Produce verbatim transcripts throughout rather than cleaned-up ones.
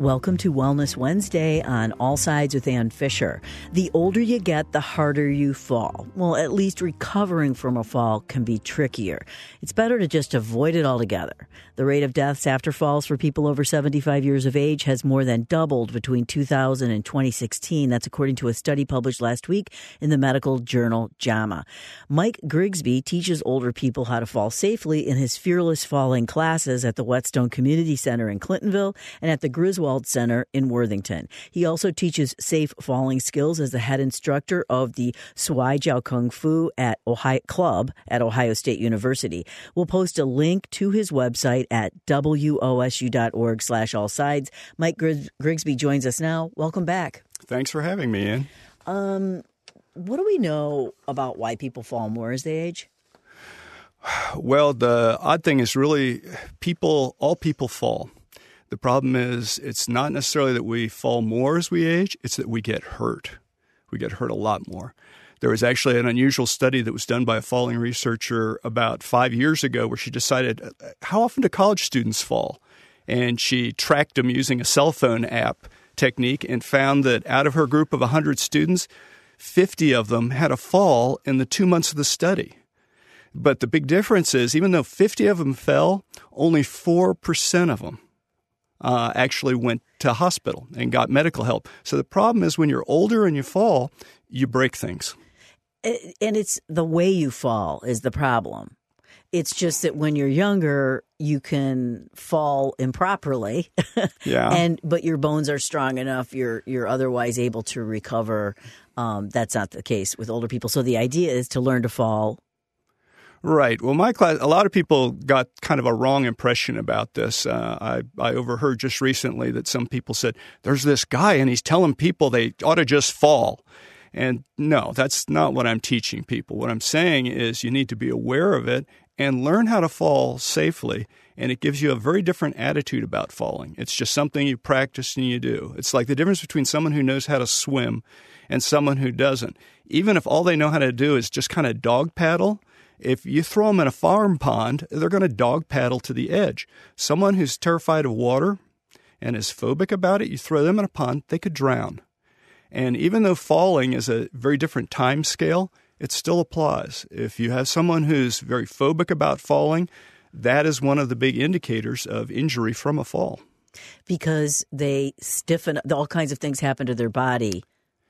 Welcome to Wellness Wednesday on All Sides with Ann Fisher. The older you get, the harder you fall. Well, at least recovering from a fall can be trickier. It's better to just avoid it altogether. The rate of deaths after falls for people over seventy-five years of age has more than doubled between two thousand and twenty sixteen. That's according to a study published last week in the medical journal JAMA. Mike Grigsby teaches older people how to fall safely in his Fearless Falling classes at the Whetstone Community Center in Clintonville and at the Griswold Center in Worthington. He also teaches safe falling skills as the head instructor of the Swai Jiao Kung Fu at Ohio Club at Ohio State University. We'll post a link to his website at wosu.org slash all sides. Mike Grigsby joins us now. Welcome back. Thanks for having me, Ian. Um, what do we know about why people fall more as they age? Well, the odd thing is really people, all people fall. The problem is it's not necessarily that we fall more as we age, it's that we get hurt. We get hurt a lot more. There was actually an unusual study that was done by a falling researcher about five years ago where she decided, how often do college students fall? And she tracked them using a cell phone app technique and found that out of her group of one hundred students, fifty of them had a fall in the two months of the study. But the big difference is even though fifty of them fell, only four percent of them Uh, actually went to hospital and got medical help. So the problem is when you're older and you fall, you break things. And it's the way you fall is the problem. It's just that when you're younger, you can fall improperly. Yeah. And but your bones are strong enough, you're you're otherwise able to recover. Um, that's not the case with older people. So the idea is to learn to fall. Right. Well, my class, a lot of people got kind of a wrong impression about this. Uh, I, I overheard just recently that some people said, there's this guy and he's telling people they ought to just fall. And no, that's not what I'm teaching people. What I'm saying is you need to be aware of it and learn how to fall safely. And it gives you a very different attitude about falling. It's just something you practice and you do. It's like the difference between someone who knows how to swim and someone who doesn't. Even if all they know how to do is just kind of dog paddle, if you throw them in a farm pond, they're going to dog paddle to the edge. Someone who's terrified of water and is phobic about it, you throw them in a pond, they could drown. And even though falling is a very different time scale, it still applies. If you have someone who's very phobic about falling, that is one of the big indicators of injury from a fall. Because they stiffen, all kinds of things happen to their body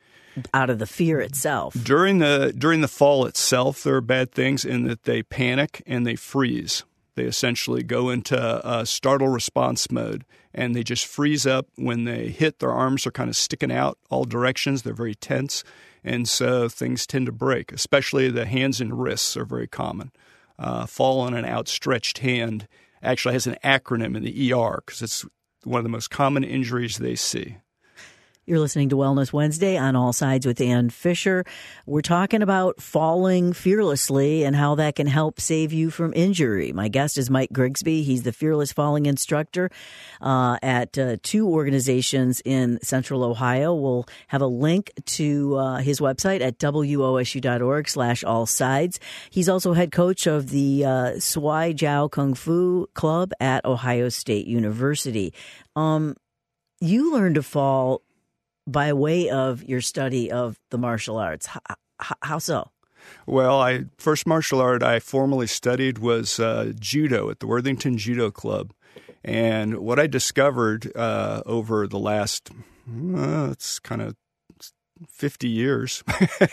out of the fear itself. During the during the fall itself, there are bad things in that they panic and they freeze. They essentially go into a startle response mode, and they just freeze up when they hit. Their arms are kind of sticking out all directions. They're very tense, and so things tend to break, especially the hands and wrists are very common. Uh, fall on an outstretched hand actually has an acronym in the E R because it's one of the most common injuries they see. You're listening to Wellness Wednesday on All Sides with Ann Fisher. We're talking about falling fearlessly and how that can help save you from injury. My guest is Mike Grigsby. He's the Fearless Falling instructor uh, at uh, two organizations in Central Ohio. We'll have a link to uh, his website at wosu.org slash all sides. He's also head coach of the uh, Swai Jiao Kung Fu Club at Ohio State University. Um, you learned to fall by way of your study of the martial arts. How, how so? Well, I first martial art I formally studied was uh, judo at the Worthington Judo Club. And what I discovered uh, over the last, uh, it's kind of fifty years,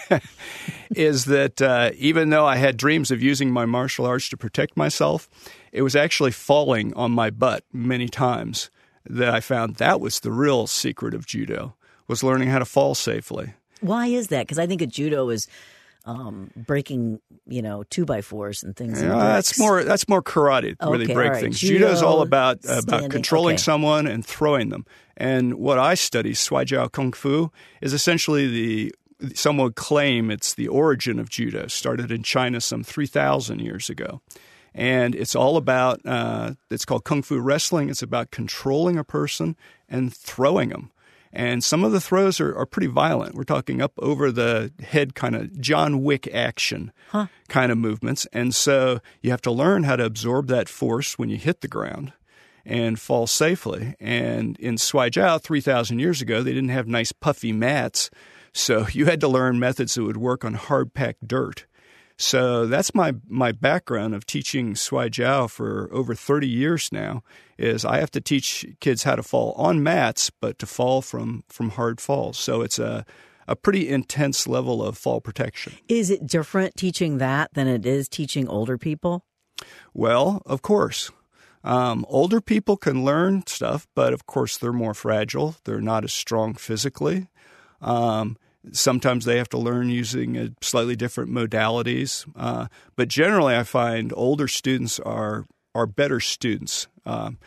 is that uh, even though I had dreams of using my martial arts to protect myself, it was actually falling on my butt many times that I found that was the real secret of judo. Was learning how to fall safely. Why is that? Because I think a judo is um, breaking, you know, two by fours and things. Yeah, that's more that's more karate where okay, they break right. things. Judo is all about standing. about controlling okay. someone and throwing them. And what I study, Swai Jiao Kung Fu, is essentially the some would claim it's the origin of judo. Started in China some three thousand years ago. And it's all about, uh, it's called Kung Fu wrestling. It's about controlling a person and throwing them. And some of the throws are, are pretty violent. We're talking up over the head kind of John Wick action huh. kind of movements. And so you have to learn how to absorb that force when you hit the ground. and fall safely. And in Shuaijiao, three thousand years ago, they didn't have nice puffy mats, so you had to learn methods that would work on hard-packed dirt. So that's my, my background of teaching Shuaijiao for over thirty years now, is I have to teach kids how to fall on mats, but to fall from, from hard falls. So it's a, a pretty intense level of fall protection. Is it different teaching that than it is teaching older people? Well, of course. Um, older people can learn stuff, but of course they're more fragile. They're not as strong physically. Um, sometimes they have to learn using uh, slightly different modalities. Uh, but generally, I find older students are are better students. Um,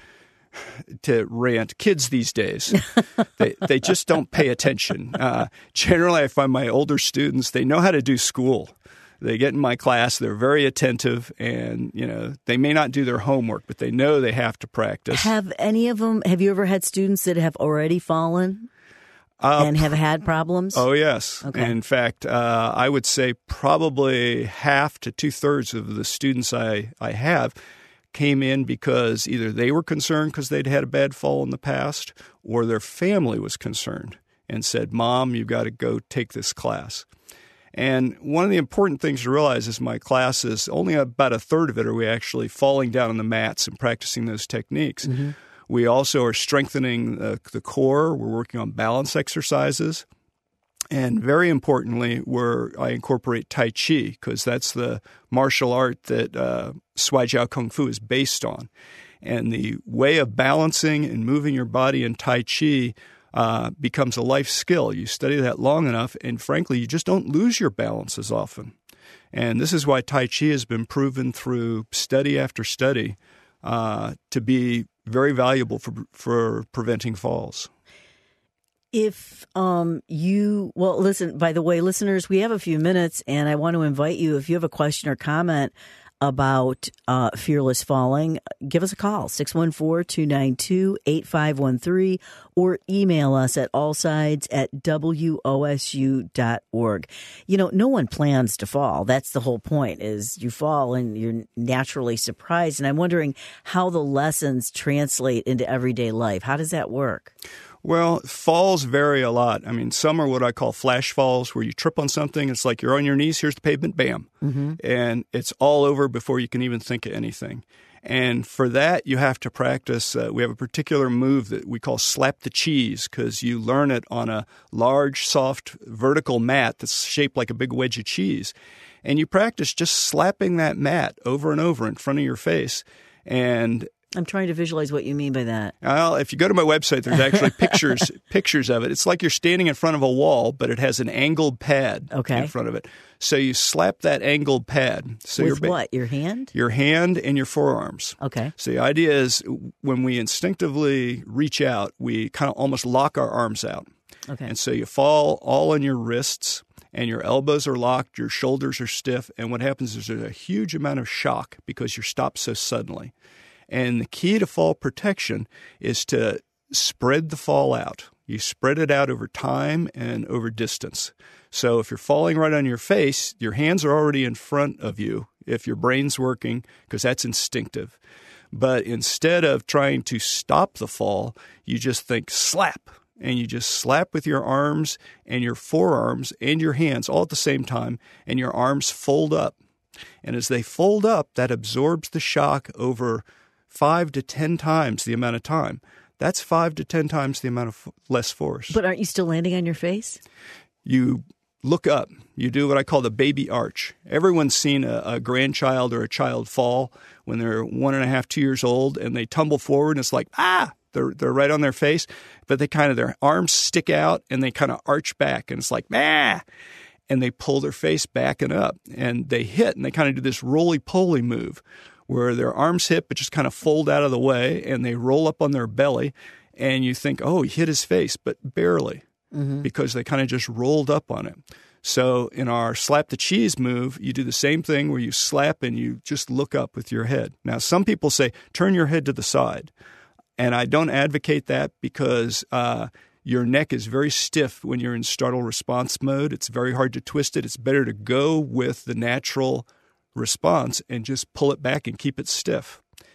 to rant, kids these days, they they just don't pay attention. Uh, generally, I find my older students, they know how to do school. They get in my class, they're very attentive, and, you know, they may not do their homework, but they know they have to practice. Have any of them, have you ever had students that have already fallen uh, and have had problems? Oh, yes. Okay. In fact, uh, I would say probably half to two-thirds of the students I, I have came in because either they were concerned because they'd had a bad fall in the past, or their family was concerned and said, Mom, you've got to go take this class. And one of the important things to realize is my class is only about a third of it are we actually falling down on the mats and practicing those techniques. Mm-hmm. We also are strengthening the, the core. We're working on balance exercises. And very importantly, we're, I incorporate Tai Chi because that's the martial art that uh, Shuaijiao Kung Fu is based on. And the way of balancing and moving your body in Tai Chi Uh, becomes a life skill. You study that long enough, and frankly, you just don't lose your balance as often. And this is why Tai Chi has been proven through study after study uh, to be very valuable for for preventing falls. If um, you, well, listen, by the way, listeners, we have a few minutes, and I want to invite you, if you have a question or comment about uh, fearless falling, give us a call, six one four, two nine two, eight five one three, or email us at allsides at w o s u dot org. You know, no one plans to fall. That's the whole point, is you fall and you're naturally surprised. And I'm wondering how the lessons translate into everyday life. How does that work? Well, falls vary a lot. I mean, some are what I call flash falls, where you trip on something. It's like you're on your knees, here's the pavement, bam. Mm-hmm. And it's all over before you can even think of anything. And for that, you have to practice. Uh, we have a particular move that we call slap the cheese, because you learn it on a large, soft, vertical mat that's shaped like a big wedge of cheese. And you practice just slapping that mat over and over in front of your face. And I'm trying to visualize what you mean by that. Well, if you go to my website, there's actually pictures pictures of it. It's like you're standing in front of a wall, but it has an angled pad okay. in front of it. So you slap that angled pad. So With your, what? Your hand? Your hand and your forearms. Okay. So the idea is when we instinctively reach out, we kind of almost lock our arms out. Okay. And so you fall all on your wrists, and your elbows are locked, your shoulders are stiff, and what happens is there's a huge amount of shock because you're stopped so suddenly. And the key to fall protection is to spread the fall out. You spread it out over time and over distance. So if you're falling right on your face, your hands are already in front of you if your brain's working, because that's instinctive. But instead of trying to stop the fall, you just think slap, and you just slap with your arms and your forearms and your hands all at the same time, and your arms fold up. And as they fold up, that absorbs the shock over five to ten times the amount of time. That's five to ten times the amount of f- less force. But aren't you still landing on your face? You look up. You do what I call the baby arch. Everyone's seen a, a grandchild or a child fall when they're one and a half, two years old, and they tumble forward, and it's like, ah, they're they're right on their face. But they kind of, their arms stick out, and they kind of arch back, and it's like, ah, and they pull their face back and up, and they hit, and they kind of do this roly-poly move, where their arms hit but just kind of fold out of the way, and they roll up on their belly, and you think, oh, he hit his face, but barely, mm-hmm. because they kind of just rolled up on it. So in our slap the cheese move, you do the same thing where you slap and you just look up with your head. Now, some people say, turn your head to the side, and I don't advocate that because uh, your neck is very stiff when you're in startle response mode. It's very hard to twist it. It's better to go with the natural response and just pull it back and keep it stiff.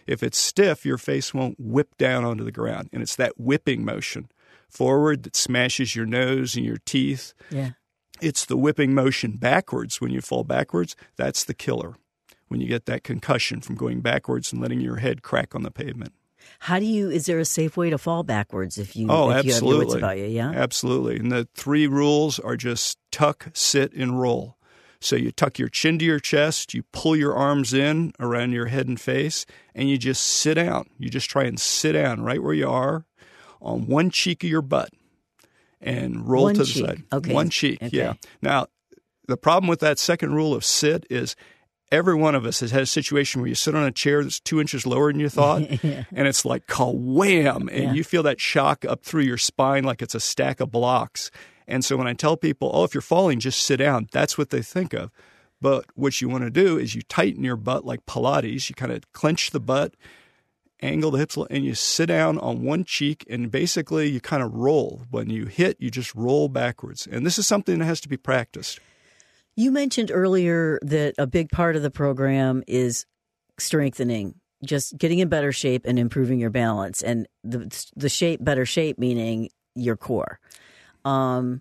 If it's stiff, your face won't whip down onto the ground. And it's that whipping motion forward that smashes your nose and your teeth. Yeah. It's the whipping motion backwards when you fall backwards. That's the killer, when you get that concussion from going backwards and letting your head crack on the pavement. How do you, is there a safe way to fall backwards if you, oh, if you have your wits absolutely. about you? Yeah. Absolutely. And the three rules are just tuck, sit, and roll. So you tuck your chin to your chest, you pull your arms in around your head and face, and you just sit down. You just try and sit down right where you are on one cheek of your butt and roll one to cheek. the side. Okay. One cheek, okay. yeah. Now, the problem with that second rule of sit is every one of us has had a situation where you sit on a chair that's two inches lower than you thought, yeah. and it's like ka-wham, and yeah. you feel that shock up through your spine like it's a stack of blocks. And so when I tell people, oh, if you're falling, just sit down, that's what they think of. But what you want to do is you tighten your butt like Pilates. You kind of clench the butt, angle the hips, and you sit down on one cheek, and basically you kind of roll. When you hit, you just roll backwards. And this is something that has to be practiced. You mentioned earlier that a big part of the program is strengthening, just getting in better shape and improving your balance. And the the shape, better shape, meaning your core. Um,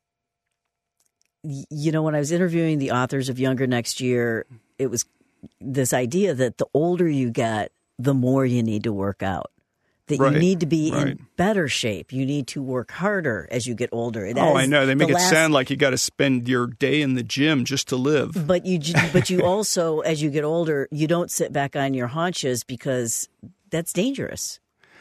you know, when I was interviewing the authors of Younger Next Year, it was this idea that the older you get, the more you need to work out. That right, you need to be right. in better shape. You need to work harder as you get older. That oh, I know. They make the it last... sound like you got to spend your day in the gym just to live. But you, but you also, as you get older, you don't sit back on your haunches because that's dangerous.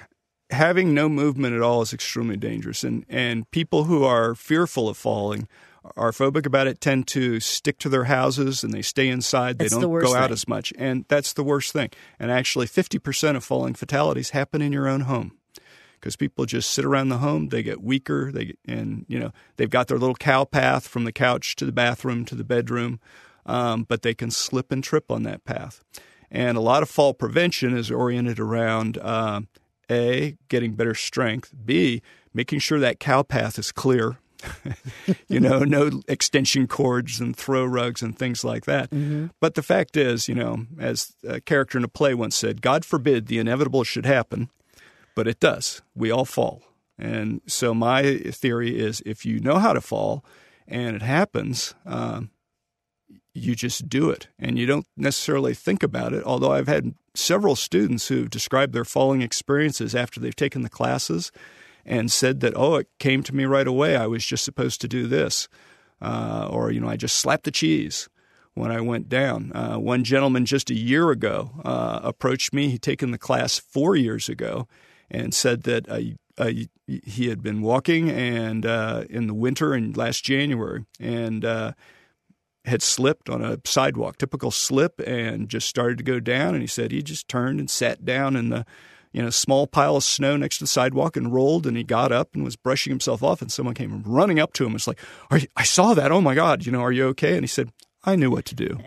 Having no movement at all is extremely dangerous. And, and people who are fearful of falling, are phobic about it, tend to stick to their houses and they stay inside. That's they don't the worst go out thing. as much. And that's the worst thing. And actually fifty percent of falling fatalities happen in your own home because people just sit around the home. They get weaker. They get, and, you know, they've got their little cow path from the couch to the bathroom to the bedroom, um, but they can slip and trip on that path. And a lot of fall prevention is oriented around uh, A, getting better strength, B, making sure that cow path is clear, you know, no extension cords and throw rugs and things like that. Mm-hmm. But the fact is, you know, as a character in a play once said, God forbid the inevitable should happen, but it does. We all fall. And so my theory is if you know how to fall and it happens, um, you just do it, and you don't necessarily think about it, although I've had several students who've described their falling experiences after they've taken the classes and said that, oh, it came to me right away. I was just supposed to do this. Uh, or, you know, I just slapped the cheese when I went down. Uh, one gentleman just a year ago uh, approached me. He'd taken the class four years ago and said that uh, uh, he had been walking and uh, in the winter in last January and uh had slipped on a sidewalk, typical slip, and just started to go down. And he said he just turned and sat down in the, you know, small pile of snow next to the sidewalk and rolled. And he got up and was brushing himself off. And someone came running up to him. It's like, are you, I saw that. Oh my God. You know, are you okay? And he said, I knew what to do.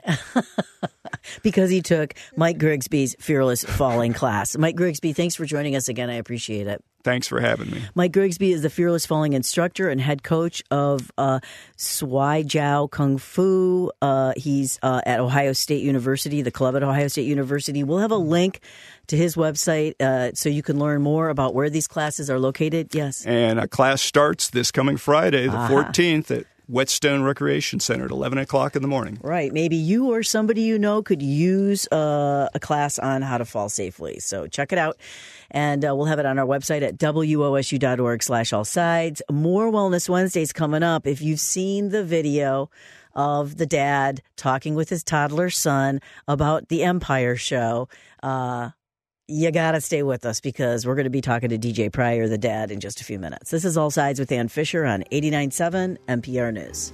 Because he took Mike Grigsby's Fearless Falling class. Mike Grigsby, thanks for joining us again. I appreciate it. Thanks for having me. Mike Grigsby is the Fearless Falling instructor and head coach of uh, Swai Jiao Kung Fu. Uh, he's uh, at Ohio State University, the club at Ohio State University. We'll have a link to his website uh, so you can learn more about where these classes are located. Yes. And a class starts this coming Friday, the uh-huh. fourteenth, at Whetstone Recreation Center at eleven o'clock in the morning. Right. Maybe you or somebody you know could use uh, a class on how to fall safely. So check it out. And uh, we'll have it on our website at W O S U dot org slash all sides. More Wellness Wednesdays coming up. If you've seen the video of the dad talking with his toddler son about the Empire show, uh, you got to stay with us because we're going to be talking to D J Pryor, the dad, in just a few minutes. This is All Sides with Ann Fisher on eighty-nine point seven N P R News.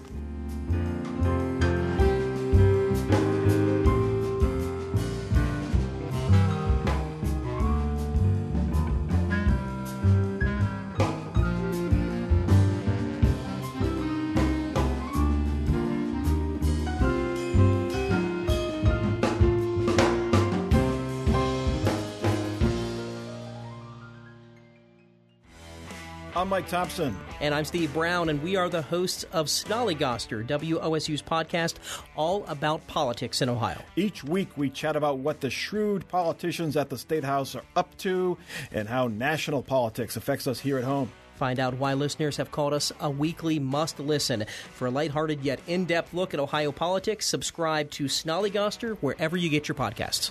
I'm Mike Thompson. And I'm Steve Brown, and we are the hosts of Snollygoster, W O S U's podcast, all about politics in Ohio. Each week we chat about what the shrewd politicians at the State House are up to and how national politics affects us here at home. Find out why listeners have called us a weekly must-listen. For a lighthearted yet in-depth look at Ohio politics, subscribe to Snollygoster wherever you get your podcasts.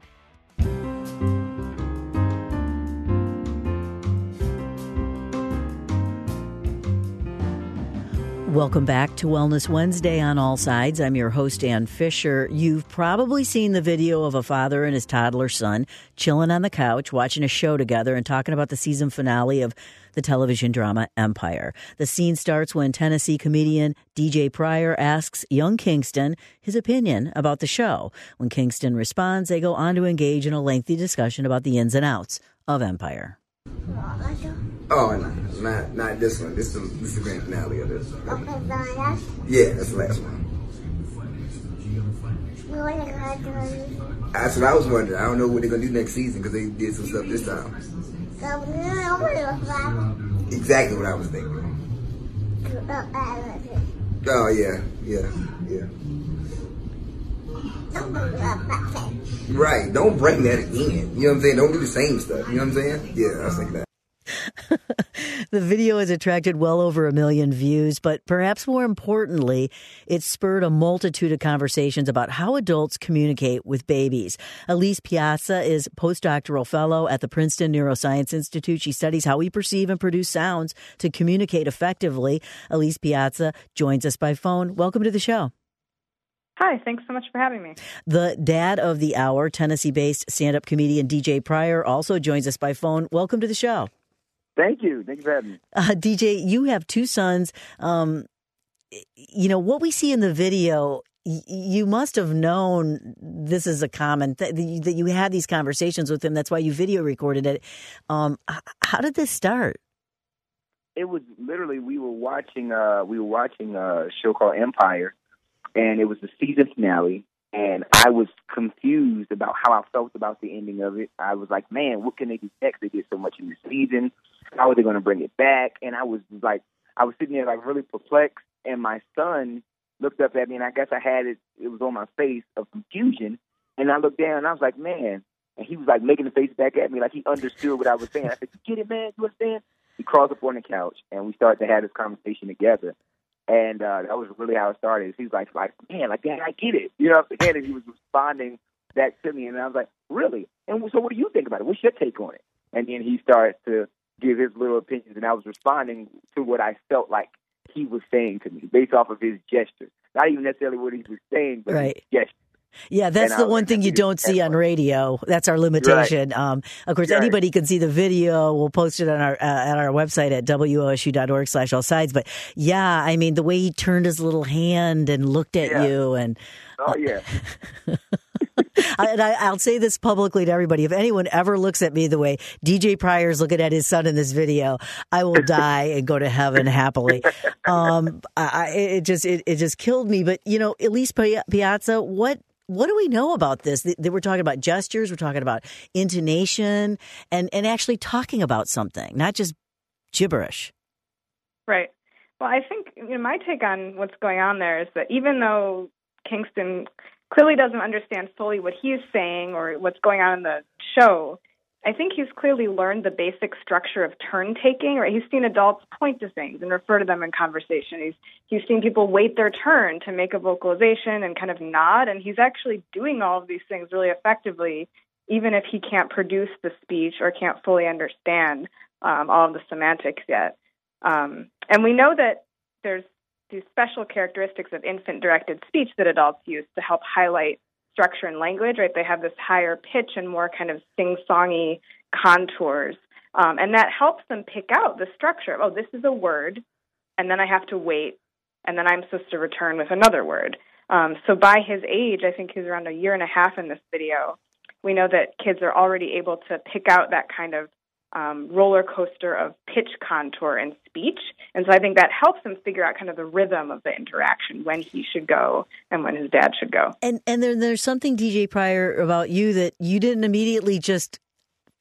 Welcome back to Wellness Wednesday on All Sides. I'm your host, Ann Fisher. You've probably seen the video of a father and his toddler son chilling on the couch, watching a show together and talking about the season finale of the television drama Empire. The scene starts when Tennessee comedian D J Pryor asks young Kingston his opinion about the show. When Kingston responds, they go on to engage in a lengthy discussion about the ins and outs of Empire. Oh, no, not not this one. This is this is the grand finale of this. Yeah, that's the last one. That's what I was wondering. I don't know what they're gonna do next season because they did some stuff this time. Exactly what I was thinking. Oh yeah, yeah, yeah. Right. Don't bring that again. You know what I'm saying? Don't do the same stuff. You know what I'm saying? Yeah, I was thinking that. The video has attracted well over a million views, but perhaps more importantly, it spurred a multitude of conversations about how adults communicate with babies. Elise Piazza is postdoctoral fellow at the Princeton Neuroscience Institute. She studies how we perceive and produce sounds to communicate effectively. Elise Piazza joins us by phone. Welcome to the show. Hi, thanks so much for having me. The dad of the hour, Tennessee-based stand-up comedian D J Pryor, also joins us by phone. Welcome to the show. Thank you. Thank you for having me. Uh, D J, you have two sons. Um, you know, what we see in the video, y- you must have known this is a common th- that you had these conversations with him. That's why you video recorded it. Um, how did this start? It was literally, we were watching, uh, we were watching a show called Empire, and it was the season finale. And I was confused about how I felt about the ending of it. I was like, man, what can they do next? They did so much in the season. How are they going to bring it back? And I was like, I was sitting there like really perplexed. And my son looked up at me, and I guess I had it, it was on my face of confusion. And I looked down, and I was like, man. And he was like making the face back at me like he understood what I was saying. I said, you get it, man? You understand? He crawls up on the couch, and we started to have this conversation together. And uh, that was really how it started. He was like, like, man, like, Dad, I get it. You know what I'm saying? And he was responding back to me. And I was like, really? And so what do you think about it? What's your take on it? And then he started to give his little opinions, and I was responding to what I felt like he was saying to me based off of his gestures. Not even necessarily what he was saying, but right. his gestures. Yeah, that's and the one thing you don't see on radio. That's our limitation. Right. Um, of course, right. Anybody can see the video. We'll post it on our uh, at our website at W O S U dot org slash all sides. But yeah, I mean, the way he turned his little hand and looked at yeah. you, and oh yeah. And I, I'll say this publicly to everybody. If anyone ever looks at me the way D J Pryor's looking at his son in this video, I will die and go to heaven happily. Um, I, it just it, it just killed me. But, you know, Elise Piazza, what what do we know about this? They, we're talking about gestures. We're talking about intonation and, and actually talking about something, not just gibberish. Right. Well, I think you know, my take on what's going on there is that even though Kingston clearly doesn't understand fully what he's saying or what's going on in the show, I think he's clearly learned the basic structure of turn-taking, right? He's seen adults point to things and refer to them in conversation. He's he's seen people wait their turn to make a vocalization and kind of nod, and he's actually doing all of these things really effectively, even if he can't produce the speech or can't fully understand um, all of the semantics yet. Um, and we know that there's these special characteristics of infant-directed speech that adults use to help highlight structure and language, right? They have this higher pitch and more kind of sing-songy contours. Um, and that helps them pick out the structure. Oh, this is a word, and then I have to wait, and then I'm supposed to return with another word. Um, so by his age, I think he's around a year and a half in this video, we know that kids are already able to pick out that kind of um, roller coaster of pitch contour and speech. And so I think that helps him figure out kind of the rhythm of the interaction, when he should go and when his dad should go. And and then there's something, D J Pryor, about you that you didn't immediately just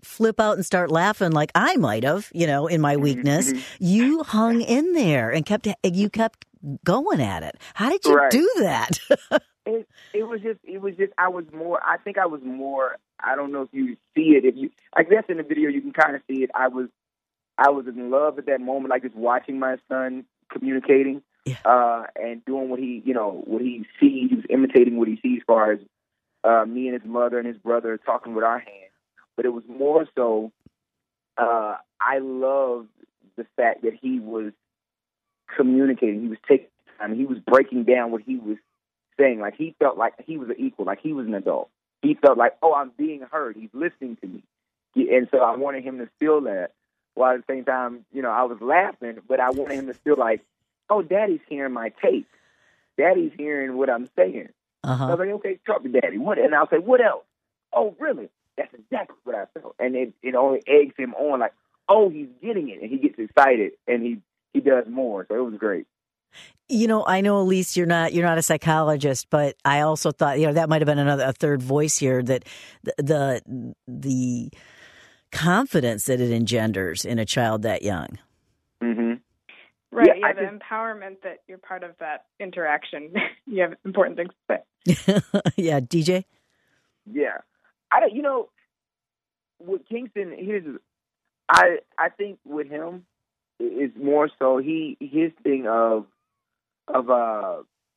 flip out and start laughing like I might have, you know, in my weakness. You hung in there and kept you kept going at it. How did you Right. do that? It, it was just, it was just, I was more, I think I was more, I don't know if you see it, if you, I guess in the video you can kind of see it. I was, I was in love at that moment, like just watching my son communicating, Yeah. uh, and doing what he, you know, what he sees, he was imitating what he sees as far as, uh, me and his mother and his brother talking with our hands. But it was more so, uh, I loved the fact that he was communicating, he was taking time, he was breaking down what he was saying, like he felt like he was an equal, like he was an adult. He felt like, oh, I'm being heard. He's listening to me. And so I wanted him to feel that, while at the same time, you know, I was laughing, but I wanted him to feel like, oh, Daddy's hearing my tape. Daddy's hearing what I'm saying. Uh-huh. I was like, okay, talk to Daddy. What? And I'll say, what else? Oh, really? That's exactly what I felt. And it, it only eggs him on, like, oh, he's getting it. And he gets excited, and he, he does more. So it was great. You know, I know, Elise, you're not you're not a psychologist, but I also thought, you know, that might have been another a third voice here, that the the, the confidence that it engenders in a child that young. Mm-hmm. Right, Yeah, yeah, I the just- empowerment that you're part of that interaction. You have important things to say. Yeah, D J? Yeah, I don't. You know, with Kingston, here's I. I think with him, it's more so he his thing of of uh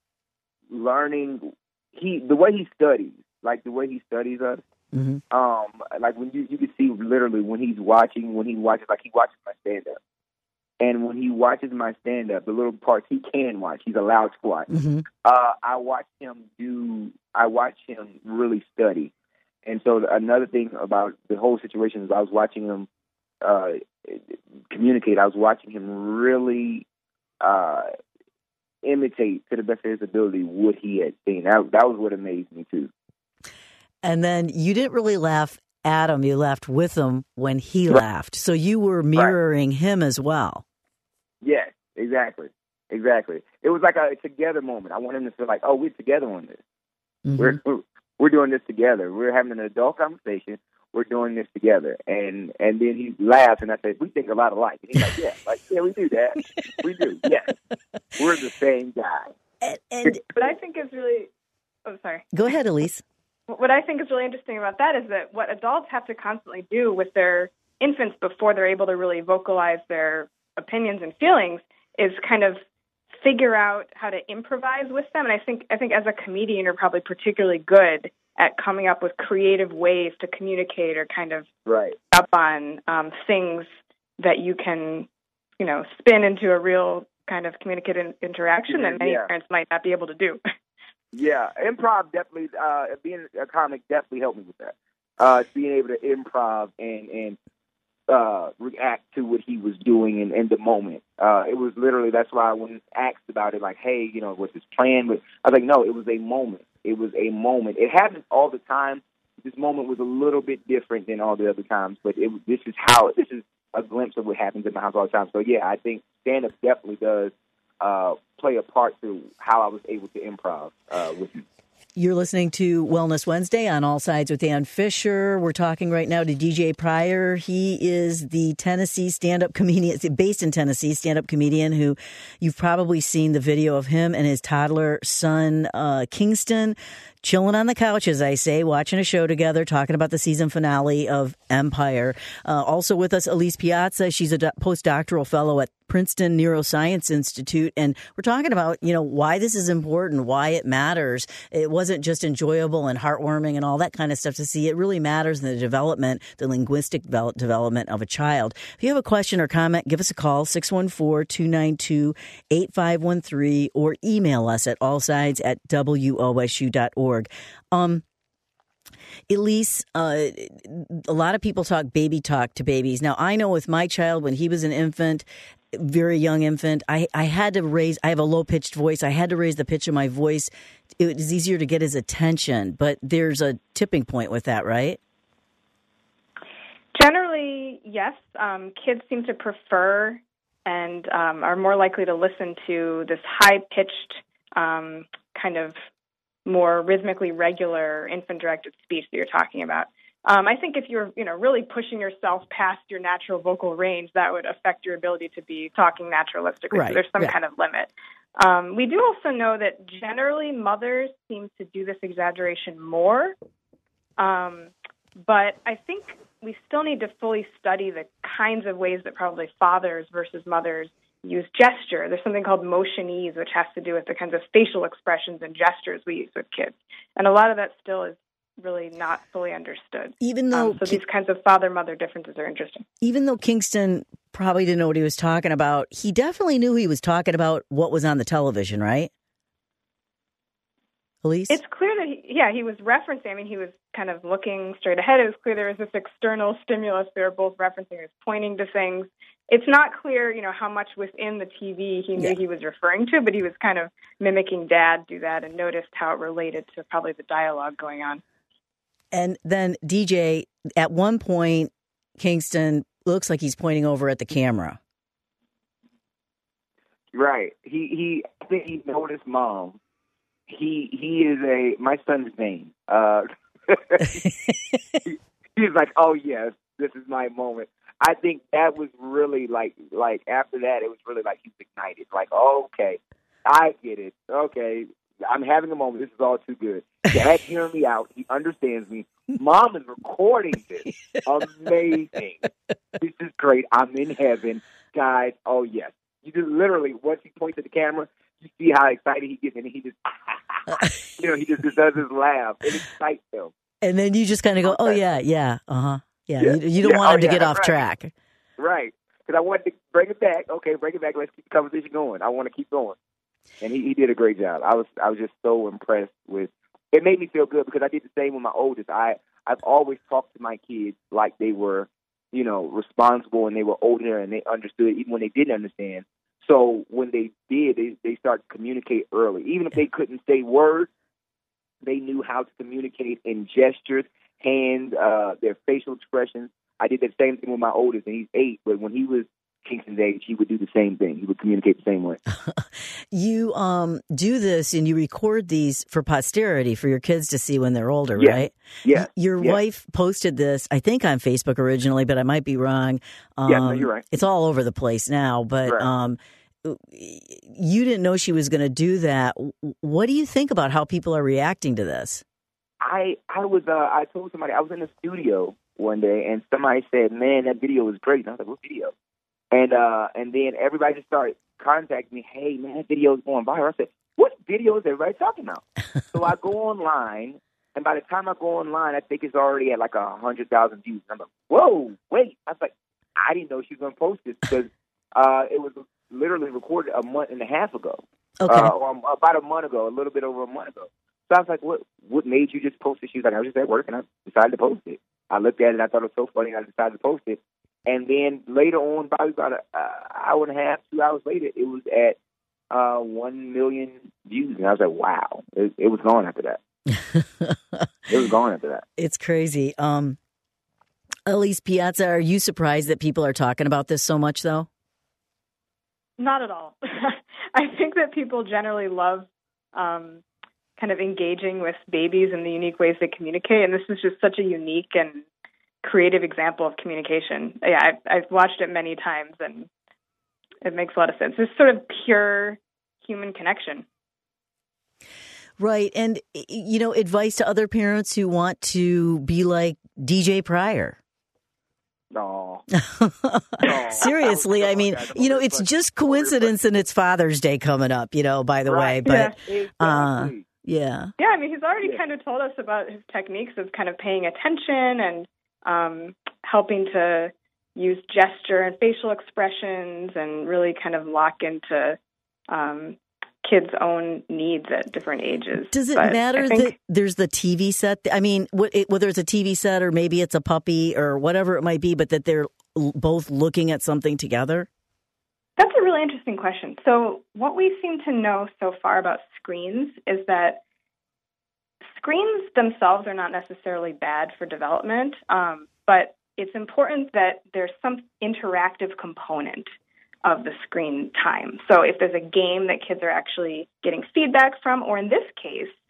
learning. He the way he studies, like the way he studies us. Mm-hmm. Um, like when you you can see literally when he's watching when he watches like he watches my stand up, and when he watches my stand up, the little parts he can watch, he's allowed to watch. Mm-hmm. Uh, I watch him do. I watch him really study, and so another thing about the whole situation is I was watching him uh, communicate. I was watching him really uh, imitate to the best of his ability what he had seen. That that was what amazed me too. And then you didn't really laugh at him. You laughed with him when he laughed. So you were mirroring right. him as well. Yes, exactly. Exactly. It was like a together moment. I want him to feel like, oh, we're together on this. Mm-hmm. We're, we're we're doing this together. We're having an adult conversation. We're doing this together. And and then he laughs, and I said, we think a lot alike. And he's like, yeah, like, yeah, we do that. We do, yes. We're the same guy. And, and What I think is really, oh, sorry. Go ahead, Elise. What I think is really interesting about that is that what adults have to constantly do with their infants before they're able to really vocalize their opinions and feelings is kind of figure out how to improvise with them. And I think I think as a comedian, you're probably particularly good at coming up with creative ways to communicate or kind of right. up on um, things that you can, you know, spin into a real kind of communicative interaction yeah, that many yeah. parents might not be able to do. Yeah, improv definitely, uh, being a comic definitely helped me with that. Uh, being able to improv and, and uh, react to what he was doing in, in the moment. Uh, it was literally, that's why when asked about it, like, hey, you know, what's his plan? But I was like, no, it was a moment. It was a moment. It happens all the time. This moment was a little bit different than all the other times, but it, this is how, this is a glimpse of what happens in my house all the time. So, yeah, I think stand-up definitely does uh, play a part to how I was able to improv uh, with you. You're listening to Wellness Wednesday on All Sides with Ann Fisher. We're talking right now to D J Pryor. He is the Tennessee stand-up comedian, based in Tennessee, stand-up comedian who you've probably seen the video of him and his toddler son, uh, Kingston, chilling on the couch, as I say, watching a show together, talking about the season finale of Empire. Uh, also with us, Elise Piazza. She's a do- postdoctoral fellow at Princeton Neuroscience Institute. And we're talking about, you know, why this is important, why it matters. It wasn't just enjoyable and heartwarming and all that kind of stuff to see. It really matters in the development, the linguistic develop- development of a child. If you have a question or comment, give us a call, six one four, two nine two, eight five one three, or email us at allsides at W O S U dot org. Um, Elise, uh, a lot of people talk baby talk to babies. Now, I know with my child, when he was an infant, very young infant, I, I had to raise, I have a low-pitched voice. I had to raise the pitch of my voice. It was easier to get his attention, but there's a tipping point with that, right? Generally, yes. Um, kids seem to prefer and um, are more likely to listen to this high-pitched um, kind of more rhythmically regular infant-directed speech that you're talking about. Um, I think if you're, you know, really pushing yourself past your natural vocal range, that would affect your ability to be talking naturalistically. Right. So there's some yeah. kind of limit. Um, we do also know that generally mothers seem to do this exaggeration more. Um, but I think we still need to fully study the kinds of ways that probably fathers versus mothers use gesture. There's something called motionese, which has to do with the kinds of facial expressions and gestures we use with kids. And a lot of that still is really not fully understood. Even though um, so these kinds of father-mother differences are interesting. Even though Kingston probably didn't know what he was talking about, he definitely knew he was talking about what was on the television, right? Elise? It's clear that, he, yeah, he was referencing, I mean, he was kind of looking straight ahead. It was clear there was this external stimulus they were both referencing. He was pointing to things. It's not clear, you know, how much within the T V he knew yeah. he was referring to, but he was kind of mimicking Dad do that and noticed how it related to probably the dialogue going on. And then, D J, at one point, Kingston looks like he's pointing over at the camera. Right. He, he I think he noticed Mom. He he is a, my son's name. Uh, he, he's like, oh, yes, this is my moment. I think that was really like, like after that, it was really like he was ignited. Like, oh, okay, I get it. Okay, I'm having a moment. This is all too good. Dad's hearing me out. He understands me. Mom is recording this. Amazing. This is great. I'm in heaven. Guys, oh, yes. You just literally, once he points at the camera, you see how excited he gets, and he just, you know, he just, just does his laugh. It excites him. And then you just kind of go, oh, yeah, yeah, uh-huh. Yeah, yeah. You, you don't yeah. want oh, him to yeah, get off right. track. Right. Because I wanted to bring it back. Okay, bring it back. Let's keep the conversation going. I want to keep going. And he, he did a great job. I was I was just so impressed with. It made me feel good because I did the same with my oldest. I I've always talked to my kids like they were, you know, responsible and they were older and they understood even when they didn't understand. So when they did, they they started to communicate early. Even if they couldn't say words, they knew how to communicate in gestures, hands, uh, their facial expressions. I did the same thing with my oldest, and he's eight. But when he was Kingston's age, he would do the same thing. He would communicate the same way. You um, do this and you record these for posterity for your kids to see when they're older, yeah. right? Yeah. Your yeah. wife posted this, I think, on Facebook originally, but I might be wrong. Um, yeah, no, you're right. It's all over the place now, but right. um, you didn't know she was going to do that. What do you think about how people are reacting to this? I I was uh, I told somebody I was in the studio one day, and somebody said, "Man, that video was great." And I was like, "What video?" And uh, and then everybody just started contacting me. Hey, man, that video is going viral. I said, "What video is everybody talking about?" So I go online, and by the time I go online, I think it's already at like a hundred thousand views. And I'm like, "Whoa, wait!" I was like, "I didn't know she was going to post this because uh, it was literally recorded a month and a half ago, okay. uh, or about a month ago, a little bit over a month ago." So I was like, "What? What made you just post it?" She was like, "I was just at work and I decided to post it." I looked at it and I thought it was so funny. I decided to post it. And then later on, probably about an uh, hour and a half, two hours later, it was at uh, one million views. And I was like, wow, it, it was gone after that. It was gone after that. It's crazy. Um, Elise Piazza, are you surprised that people are talking about this so much, though? Not at all. I think that people generally love um, kind of engaging with babies in the unique ways they communicate. And this is just such a unique and creative example of communication. Yeah, I've, I've watched it many times, and it makes a lot of sense. It's sort of pure human connection. Right. And, you know, advice to other parents who want to be like D J Pryor. No. Seriously, I mean, you know, it's just coincidence and it's Father's Day coming up, you know, by the way. But, yeah, exactly. uh, yeah. Yeah, I mean, he's already yeah. kind of told us about his techniques of kind of paying attention and um, helping to use gesture and facial expressions and really kind of lock into um, kids' own needs at different ages. Does it but matter think, that there's the T V set? I mean, whether it's a T V set or maybe it's a puppy or whatever it might be, but that they're both looking at something together? That's a really interesting question. So what we seem to know so far about screens is that screens themselves are not necessarily bad for development, um, but it's important that there's some interactive component of the screen time. So if there's a game that kids are actually getting feedback from, or in this case,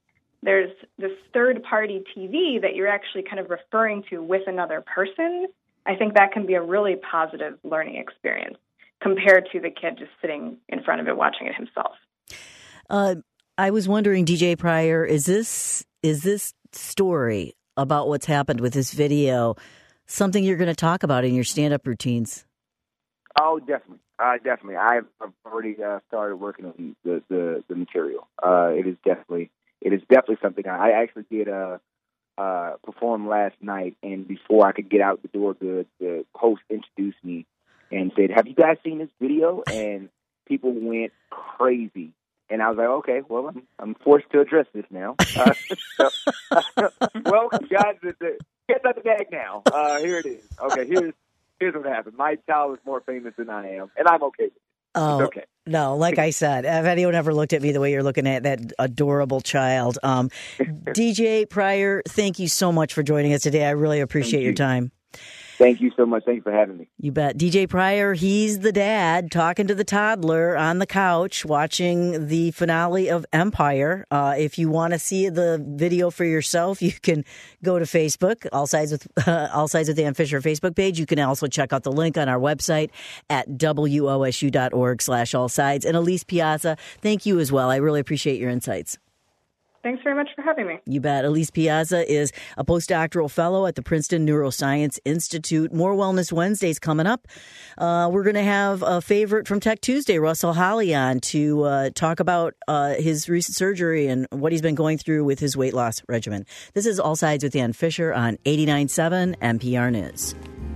there's this third-party T V that you're actually kind of referring to with another person, I think that can be a really positive learning experience compared to the kid just sitting in front of it watching it himself. Uh, I was wondering, D J Pryor, is this is this story about what's happened with this video something you're going to talk about in your stand-up routines? Oh, definitely. Uh, definitely. I've, I've already uh, started working on the the, the material. Uh, it is definitely it is definitely something I, I actually did uh, uh, perform last night, and before I could get out the door, the the host introduced me and said, "Have you guys seen this video?" And people went crazy. And I was like, okay, well, I'm, I'm forced to address this now. Uh, so, well, guys, get out the bag now. Uh, here it is. Okay, here's here's what happened. My child is more famous than I am, and I'm okay with it. Oh, it's okay. No, like I said, if anyone ever looked at me the way you're looking at that adorable child. Um, D J Pryor, thank you so much for joining us today. I really appreciate your time. Thank you so much. Thanks for having me. You bet. D J Pryor, he's the dad talking to the toddler on the couch watching the finale of Empire. Uh, if you want to see the video for yourself, you can go to Facebook, All Sides with uh, All Sides with Ann Fisher Facebook page. You can also check out the link on our website at W O S U dot org slash all sides. And Elise Piazza, thank you as well. I really appreciate your insights. Thanks very much for having me. You bet. Elise Piazza is a postdoctoral fellow at the Princeton Neuroscience Institute. More Wellness Wednesdays coming up. Uh, we're going to have a favorite from Tech Tuesday, Russell Holly, on to uh, talk about uh, his recent surgery and what he's been going through with his weight loss regimen. This is All Sides with Ann Fisher on eighty-nine point seven N P R News.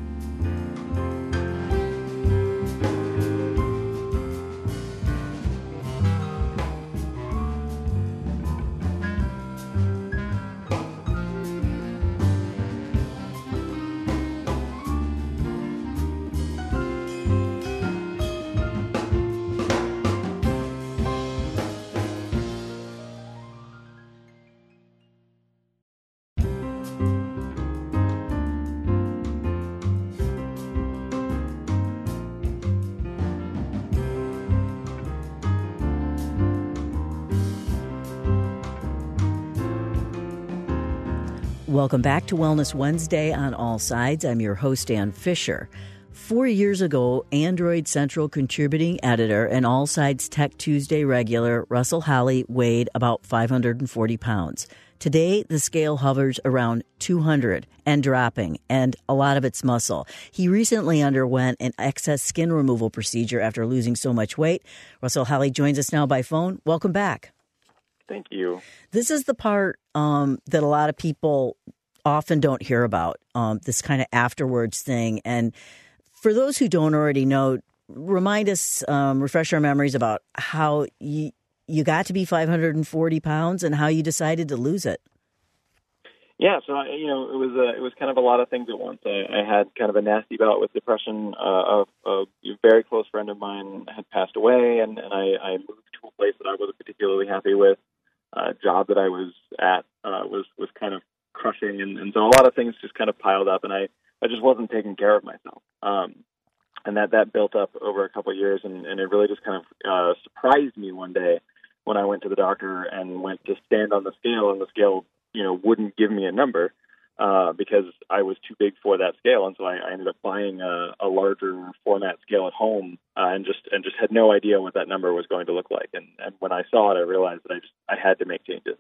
Welcome back to Wellness Wednesday on All Sides. I'm your host, Ann Fisher. Four years ago, Android Central contributing editor and All Sides Tech Tuesday regular Russell Holly weighed about five hundred forty pounds. Today, the scale hovers around two hundred and dropping, and a lot of it's muscle. He recently underwent an excess skin removal procedure after losing so much weight. Russell Holly joins us now by phone. Welcome back. Thank you. This is the part um, that a lot of people often don't hear about, um, this kind of afterwards thing. And for those who don't already know, remind us, um, refresh our memories about how you, you got to be five hundred forty pounds and how you decided to lose it. Yeah, so, you know, it was a, it was kind of a lot of things at once. I, I had kind of a nasty bout with depression. Uh, a, a very close friend of mine had passed away, and, and I, I moved to a place that I wasn't particularly happy with. Uh, job that I was at uh, was was kind of crushing, and, and so a lot of things just kind of piled up, and I, I just wasn't taking care of myself. Um, and that, that built up over a couple of years, and, and it really just kind of uh, surprised me one day when I went to the doctor and went to stand on the scale, and the scale, you know, wouldn't give me a number uh, because I was too big for that scale, and so I, I ended up buying a, a larger format scale at home, uh, and just and just had no idea what that number was going to look like. And, and when I saw it, I realized that I just I had to make changes.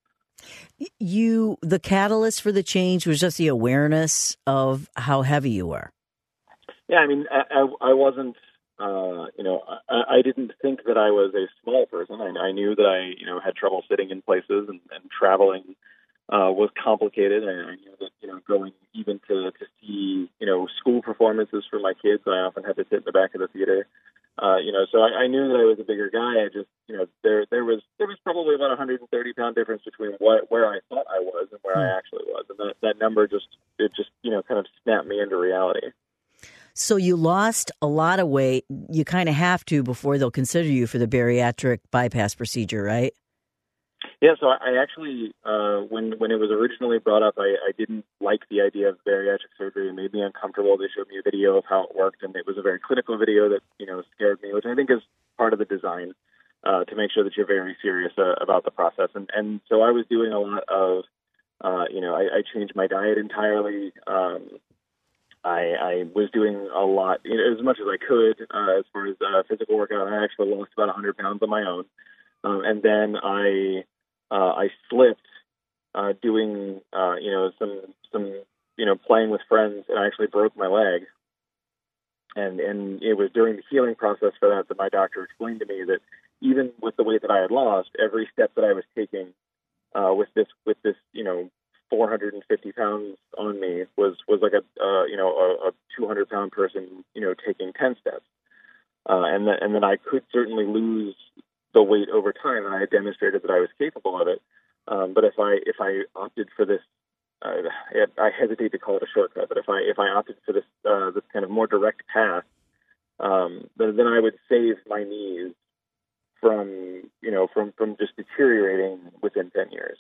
You, the catalyst for the change was just the awareness of how heavy you were. Yeah, I mean, I, I, I wasn't, uh, you know, I, I didn't think that I was a small person. I, I knew that I, you know, had trouble sitting in places, and, and traveling uh, was complicated. I, I knew that, you know, going even to, to see, you know, school performances for my kids, I often had to sit in the back of the theater. Uh, you know, so I, I knew that I was a bigger guy. I just, you know, there there was there was probably about a one hundred thirty pound difference between what where I thought I was and where mm. I actually was, and that, that number just it just you know kind of snapped me into reality. So you lost a lot of weight. You kind of have to before they'll consider you for the bariatric bypass procedure, right? Yeah, so I actually, uh, when when it was originally brought up, I, I didn't like the idea of bariatric surgery. It made me uncomfortable. They showed me a video of how it worked, and it was a very clinical video that, you know, scared me, which I think is part of the design. uh, to make sure that you're very serious uh, about the process. And, and so I was doing a lot of, uh, you know, I, I changed my diet entirely. Um, I, I was doing a lot, you know, as much as I could uh, as far as uh, physical workout. I actually lost about one hundred pounds on my own. Um, and then I uh, I slipped uh, doing, uh, you know, some, some, you know, playing with friends, and I actually broke my leg. And, and it was during the healing process for that that my doctor explained to me that even with the weight that I had lost, every step that I was taking uh, with this, with this, you know, four hundred fifty pounds on me was, was like a, uh, you know, a, a two hundred pound person, you know, taking ten steps. Uh, and then, and then I could certainly lose the weight over time, and I had demonstrated that I was capable of it. Um, but if I, if I opted for this, uh, I hesitate to call it a shortcut, but if I, if I opted for this, uh, this kind of more direct path, um, then, then I would save my knees from, you know, from, from just deteriorating within ten years.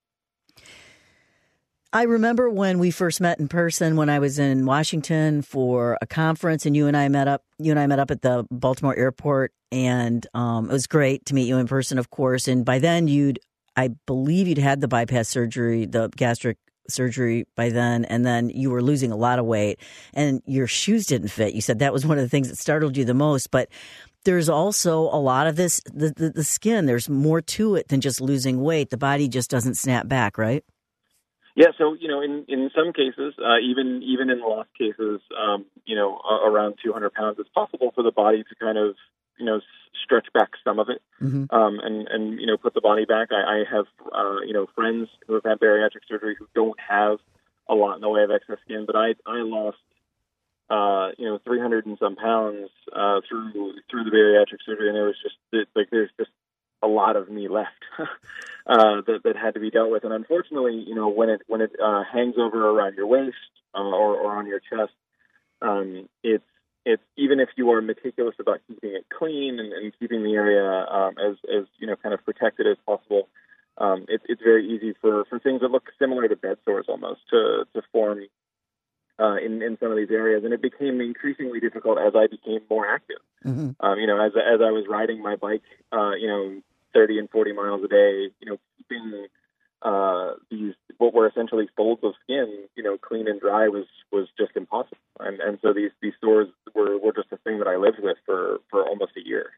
I remember when we first met in person when I was in Washington for a conference, and you and I met up. You and I met up at the Baltimore airport, and um, it was great to meet you in person, of course. And by then, you'd, I believe, you'd had the bypass surgery, the gastric surgery by then, and then you were losing a lot of weight, and your shoes didn't fit. You said that was one of the things that startled you the most, but there's also a lot of this, the, the, the skin. There's more to it than just losing weight. The body just doesn't snap back, right? Yeah, so, you know, in, in some cases, uh, even even in lost cases, um, you know, uh, around two hundred pounds, it's possible for the body to kind of, you know, s- stretch back some of it mm-hmm. um, and, and, you know, put the body back. I, I have, uh, you know, friends who have had bariatric surgery who don't have a lot in the way of excess skin, but I I lost, uh, you know, three hundred and some pounds uh, through through the bariatric surgery, and there was just, it, like, there's just a lot of me left uh, that, that had to be dealt with. And unfortunately, you know, when it when it uh, hangs over around your waist uh, or, or on your chest, um, it's it's even if you are meticulous about keeping it clean and, and keeping the area um, as as you know kind of protected as possible, um, it, it's very easy for, for things that look similar to bed sores almost to to form uh, in in some of these areas. And it became increasingly difficult as I became more active. Mm-hmm. Um, you know, as as I was riding my bike, uh, you know, thirty and forty miles a day, you know, keeping uh, these what were essentially folds of skin, you know, clean and dry was, was just impossible. And and so these, these sores were, were just a thing that I lived with for, for almost a year.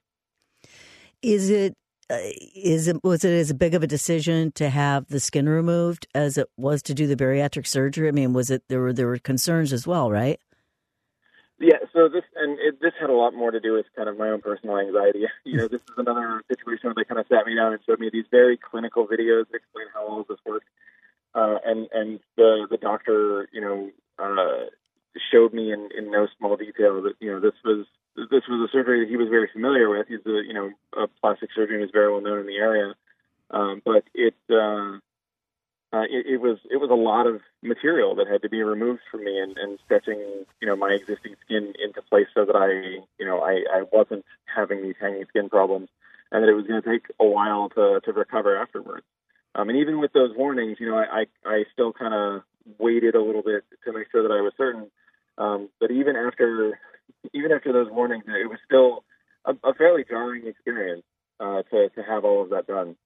Is it uh, is it was it as big of a decision to have the skin removed as it was to do the bariatric surgery? I mean, was it there were there were concerns as well, right? Yeah, so this and it, this had a lot more to do with kind of my own personal anxiety. You know, this is another situation where they kind of sat me down and showed me these very clinical videos that explain how all of this works. Uh, and and the the doctor, you know, uh, showed me in, in no small detail that you know this was this was a surgery that he was very familiar with. He's a you know a plastic surgeon who's very well known in the area, um, but it. Uh, Uh, it, it was it was a lot of material that had to be removed from me, and, and stretching you know my existing skin into place so that I you know I, I wasn't having these hanging skin problems, and that it was going to take a while to, to recover afterwards. Um, and even with those warnings, you know I I, I still kind of waited a little bit to make sure that I was certain. Um, but even after even after those warnings, it was still a, a fairly jarring experience uh, to to have all of that done.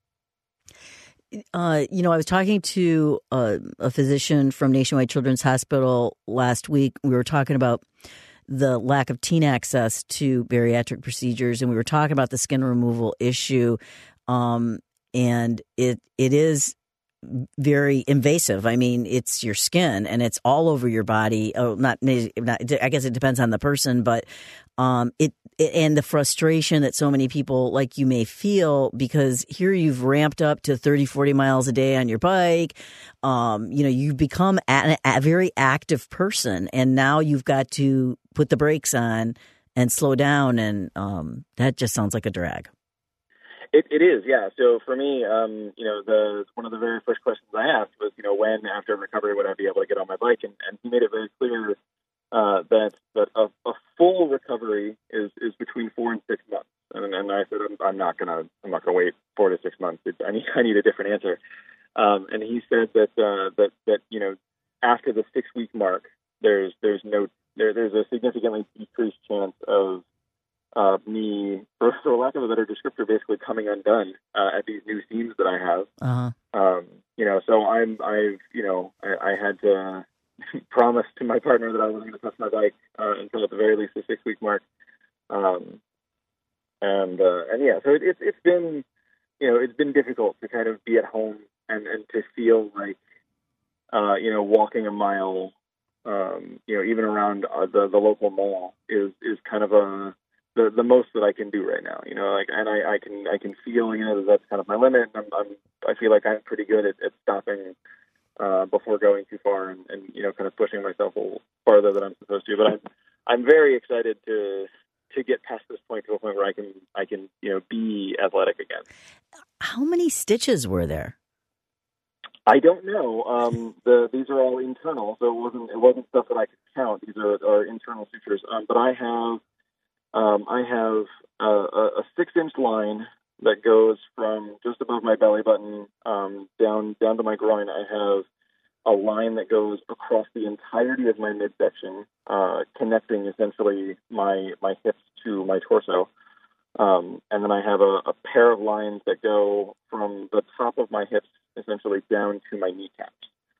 Uh, you know, I was talking to a, a physician from Nationwide Children's Hospital last week. We were talking about the lack of teen access to bariatric procedures, and we were talking about the skin removal issue. Um, and it it is very invasive. I mean, it's your skin, and it's all over your body. Oh, not, not I guess it depends on the person, but um, it, it and the frustration that so many people like you may feel because here you've ramped up to thirty, forty miles a day on your bike. Um, you know, you've become a, a very active person, and now you've got to put the brakes on and slow down, and um, that just sounds like a drag. It, it is, yeah. So for me, um, you know, the one of the very first questions I asked was, you know, when after recovery would I be able to get on my bike? And, and he made it very clear uh, that that a, a full recovery is, is between four and six months. And, and I said, I'm, I'm not gonna I'm not gonna wait four to six months. It, I need I need a different answer. Um, and he said that uh, that that you know, after the six week mark, there's there's no there there's a significantly decreased chance of uh, me, for, for lack of a better descriptor, basically coming undone uh, at these new seams that I have. Uh-huh. Um, you know, so I'm, I've, you know, I, I had to promise to my partner that I wasn't going to touch my bike uh, until at the very least the six week mark. Um, and, uh, and yeah, so it, it's, it's been, you know, it's been difficult to kind of be at home and, and to feel like, uh, you know, walking a mile, um, you know, even around uh, the, the local mall is, is kind of a, the, the most that I can do right now, you know, like, and I, I can, I can feel, you know, that that's kind of my limit. I'm, I'm I feel like I'm pretty good at, at stopping, uh, before going too far and, and, you know, kind of pushing myself a little farther than I'm supposed to. But I'm, I'm very excited to, to get past this point to a point where I can, I can, you know, be athletic again. How many stitches were there? I don't know. Um, the, these are all internal, so it wasn't, it wasn't stuff that I could count. These are, are internal sutures. Um, but I have, um, I have a, a, a six inch line that goes from just above my belly button, um, down, down to my groin. I have a line that goes across the entirety of my midsection, uh, connecting essentially my, my hips to my torso. Um, and then I have a, a pair of lines that go from the top of my hips essentially down to my kneecaps.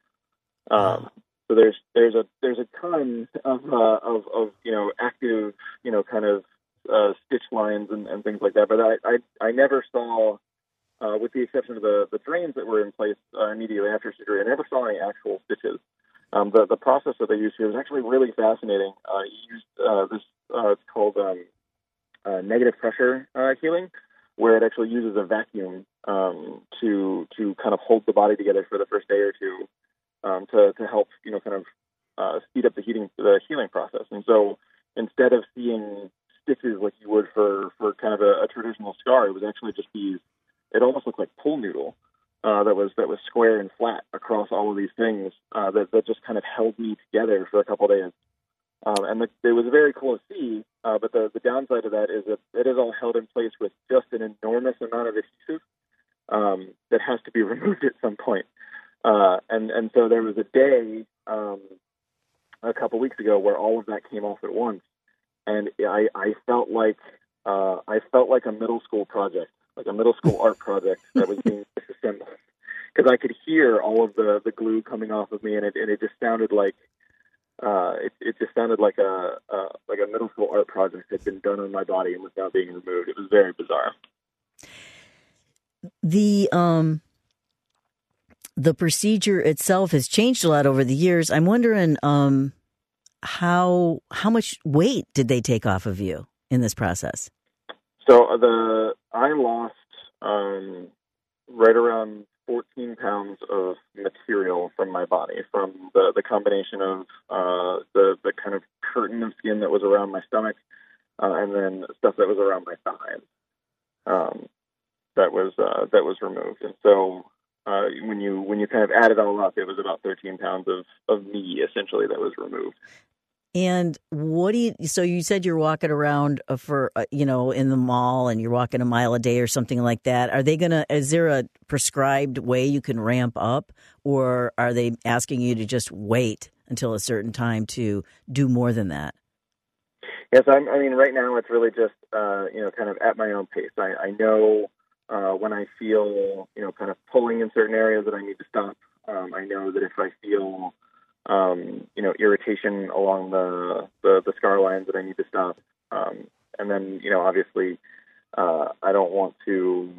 Um, so there's there's a there's a ton of uh, of of you know active you know kind of uh, stitch lines and, and things like that. But I I, I never saw, uh, with the exception of the, the drains that were in place uh, immediately after surgery, I never saw any actual stitches. Um, the the process that they used here was actually really fascinating. Uh, you used uh, this uh, it's called um, uh, negative pressure uh, healing, where it actually uses a vacuum um, to to kind of hold the body together for the first day or two, um, to to help you know kind of uh, speed up the heating the healing process. And so instead of seeing stitches like you would for, for kind of a, a traditional scar, it was actually just these. It almost looked like pool noodle uh, that was that was square and flat across all of these things uh, that that just kind of held me together for a couple of days. Um, and the, it was very cool to see, uh, but the, the downside of that is that it is all held in place with just an enormous amount of adhesive um, that has to be removed at some point. Uh, and, and so there was a day um, a couple weeks ago where all of that came off at once, and I, I felt like uh, I felt like a middle school project, like a middle school art project that was being disassembled, because I could hear all of the, the glue coming off of me, and it, and it just sounded like. Uh, it, it just sounded like a uh, like a middle school art project had been done on my body and was now being removed. It was very bizarre. The um the procedure itself has changed a lot over the years. I'm wondering um how how much weight did they take off of you in this process? So the I lost um, right around fourteen pounds of material from my body, from the, the combination of uh, the, the kind of curtain of skin that was around my stomach uh, and then stuff that was around my thighs. Um, that was uh, that was removed. And so uh, when you when you kind of add it all up, it was about thirteen pounds of, of me, essentially, that was removed. And what do you, so you said you're walking around for, uh, you know, in the mall and you're walking a mile a day or something like that. Are they going to, is there a prescribed way you can ramp up, or are they asking you to just wait until a certain time to do more than that? Yes, I'm, I mean, right now it's really just, uh, you know, kind of at my own pace. I, I know uh, when I feel, you know, kind of pulling in certain areas that I need to stop. Um, I know that if I feel, Um, you know, irritation along the, the, the scar lines that I need to stop. Um, and then, you know, obviously, uh, I don't want to,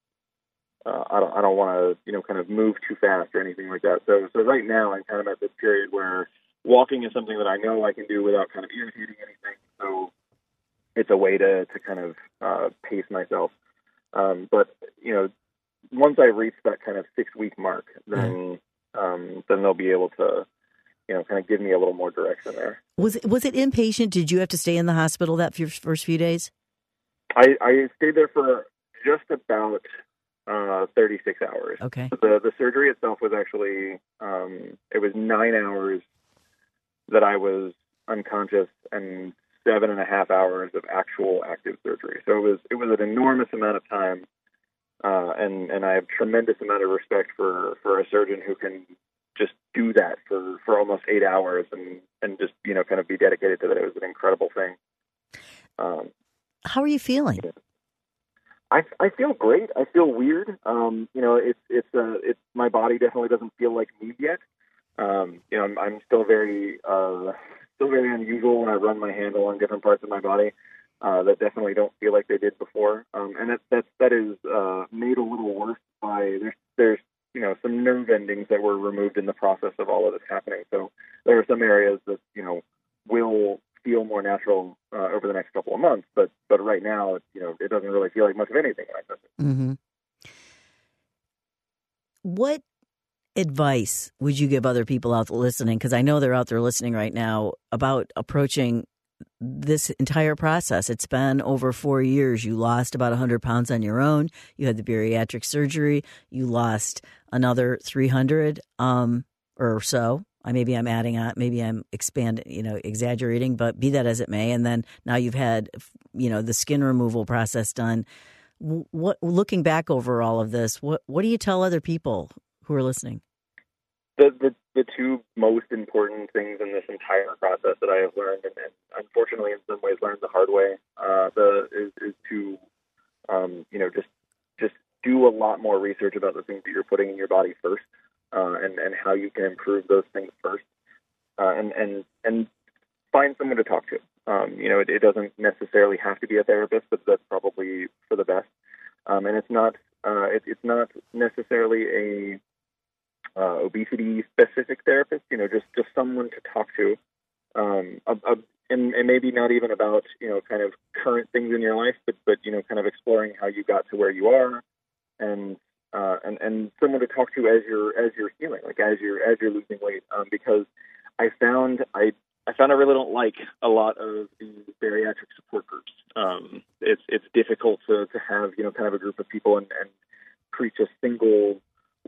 uh, I don't, I don't want to, you know, kind of move too fast or anything like that. So, so right now I'm kind of at this period where walking is something that I know I can do without kind of irritating anything. So it's a way to, to kind of, uh, pace myself. Um, but, you know, once I reach that kind of six week mark, then, um, then they'll be able to, you know, kind of give me a little more direction there. Was it, was it inpatient? Did you have to stay in the hospital that first few days? I, I stayed there for just about uh, thirty-six hours. Okay. The the surgery itself was actually, um, it was nine hours that I was unconscious and seven and a half hours of actual active surgery. So it was it was an enormous amount of time, uh, and and I have tremendous amount of respect for, for a surgeon who can just do that for, for almost eight hours and, and just, you know, kind of be dedicated to that. It was an incredible thing. Um, How are you feeling? I, I feel great. I feel weird. Um, you know, it's it's uh, it's my body definitely doesn't feel like me yet. Um, you know, I'm, I'm still very uh, still very unusual when I run my hand along different parts of my body uh, that definitely don't feel like they did before. Um, and that that that is uh, made a little worse by there's there's you know some nerve endings that were removed in the process of all of this happening. So there are some areas that you know will feel more natural uh, over the next couple of months, but but right now, it, you know, it doesn't really feel like much of anything like this. Mm-hmm. What advice would you give other people out there listening? Because I know they're out there listening right now about approaching this entire process. It's been over four years. You lost about one hundred pounds on your own. You had the bariatric surgery. You lost another three hundred um, or so. I maybe I'm adding on, maybe I'm expanding, you know, exaggerating, but be that as it may. And then now you've had, you know, the skin removal process done. What, looking back over all of this, what what do you tell other people who are listening? The the, the two most important things in this entire process that I have learned, and, and unfortunately in some ways learned the hard way, uh, the is, is to, um, you know, just just do a lot more research about the things that you're putting in your body first. Uh, and, and how you can improve those things first, uh, and, and and find someone to talk to. Um, you know, it, it doesn't necessarily have to be a therapist, but that's probably for the best. Um, and it's not uh, it, it's not necessarily a uh, obesity specific therapist. You know, just, just someone to talk to, um, a, a, and, and maybe not even about you know kind of current things in your life, but but you know kind of exploring how you got to where you are, and Uh, and, and someone to talk to as you're as you're healing, like as you're as you're losing weight. Um, because I found I I found I really don't like a lot of the bariatric support groups. Um, it's it's difficult to, to have you know kind of a group of people and, and preach a single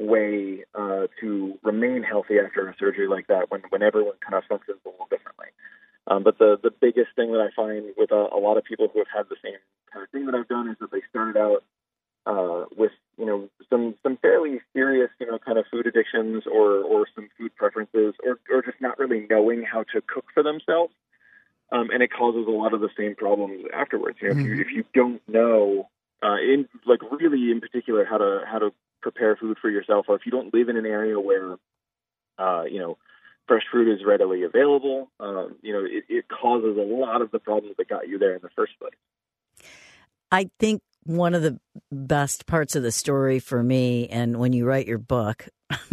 way uh, to remain healthy after a surgery like that when when everyone kind of functions a little differently. Um, but the the biggest thing that I find with a, a lot of people who have had the same kind of thing that I've done is that they started out uh, with you know, some, some fairly serious, you know, kind of food addictions or, or some food preferences or, or just not really knowing how to cook for themselves. Um, and it causes a lot of the same problems afterwards. You know, mm-hmm. if you, if you don't know, uh, in like really in particular, how to, how to prepare food for yourself, or if you don't live in an area where, uh, you know, fresh fruit is readily available, um, you know, it, it causes a lot of the problems that got you there in the first place. I think one of the best parts of the story for me, and when you write your book,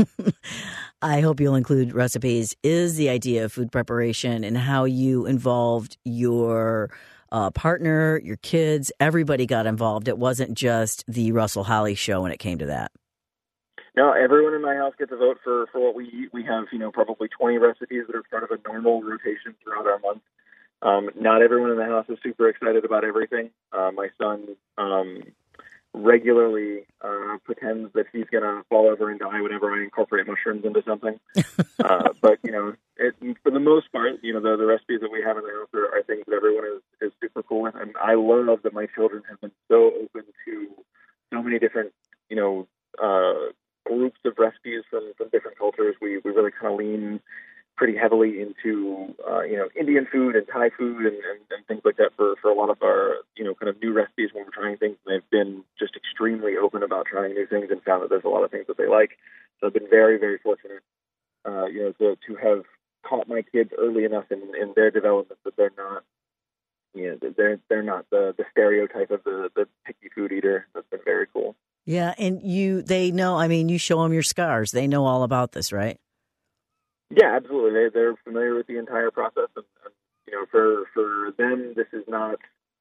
I hope you'll include recipes, is the idea of food preparation and how you involved your uh, partner, your kids. Everybody got involved. It wasn't just the Russell Holly show when it came to that. No, everyone in my house gets a vote for, for what we eat. We have, you know, probably twenty recipes that are part of a normal rotation throughout our month. Um, not everyone in the house is super excited about everything. Uh, my son um, regularly uh, pretends that he's going to fall over and die whenever I incorporate mushrooms into something. uh, but, you know, it, for the most part, you know, the, the recipes that we have in the house are, are things that everyone is, is super cool with. And I love that my children have been so open to so many different, you know, uh, groups of recipes from, from different cultures. We, we really kind of lean pretty heavily into, uh, you know, Indian food and Thai food and, and, and things like that for, for a lot of our, you know, kind of new recipes when we're trying things. They've been just extremely open about trying new things and found that there's a lot of things that they like. So I've been very, very fortunate, uh, you know, to, to have caught my kids early enough in, in their development that they're not, you know, they're, they're not the, the stereotype of the, the picky food eater. That's been very cool. Yeah. And you, they know, I mean, you show them your scars. They know all about this, right? Yeah, absolutely. They, they're familiar with the entire process, and, and you know, for for them, this is not,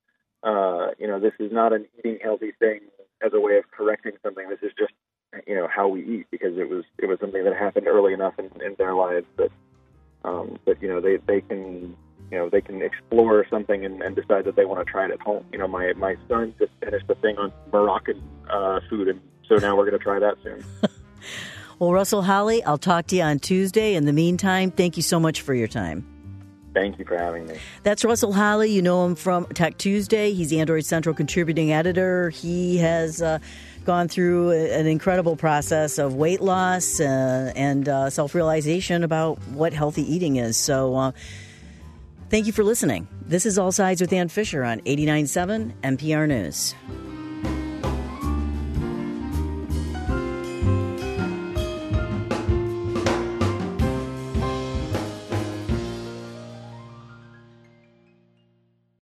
uh, you know, this is not an eating healthy thing as a way of correcting something. This is just, you know, how we eat, because it was it was something that happened early enough in, in their lives that, um, that you know, they they can, you know, they can explore something and, and decide that they want to try it at home. You know, my my son just finished a thing on Moroccan uh, food, and so now we're going to try that soon. Well, Russell Holly, I'll talk to you on Tuesday. In the meantime, thank you so much for your time. Thank you for having me. That's Russell Holly. You know him from Tech Tuesday. He's the Android Central contributing editor. He has uh, gone through an incredible process of weight loss uh, and uh, self-realization about what healthy eating is. So uh, Thank you for listening. This is All Sides with Ann Fisher on eighty-nine point seven N P R News.